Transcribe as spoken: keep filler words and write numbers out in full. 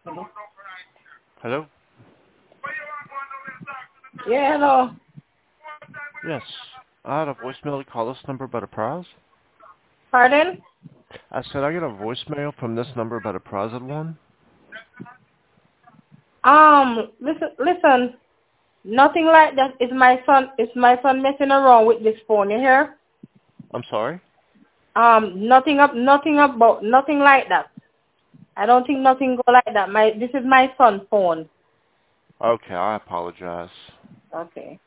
Hello? Yeah, hello. Yes. I had a voicemail to call this number about a prize. Pardon? I said I got a voicemail from this number about a prize I'd won. Um, listen, listen. Nothing like that. Is my son? Is my son messing around with this phone? You hear? I'm sorry? Um, nothing up, nothing about, nothing like that. I don't think nothing go like that. My, this is my son's phone. Okay, I apologize. Okay.